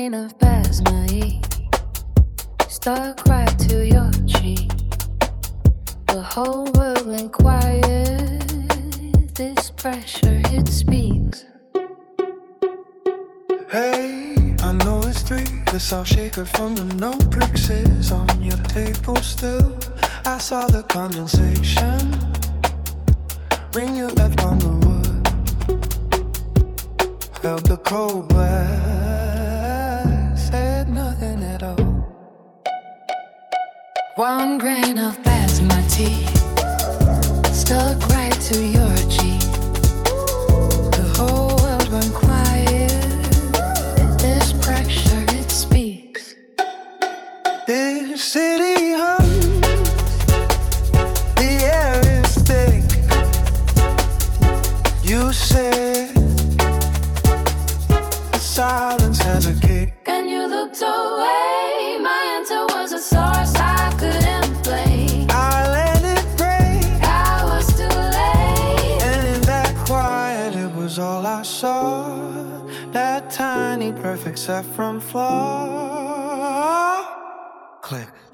grain of basmati stuck right to your cheek. The whole world went quiet. This pressure, it speaks. Hey, I know it's 3. The salt shaker from the no bricks is on your table still. I saw the condensation ring you left on the wood. Felt the cold blast, said nothing at all. One grain of basmati stuck right to your cheek. The whole world went quiet. This pressure, it speaks. This city hums, the air is thick. You said the silence has a kick. And you looked away. My answer was a source I couldn't play. I let it break, I was too late. and in that quiet it was all I saw. That tiny perfect saffron flaw. Click.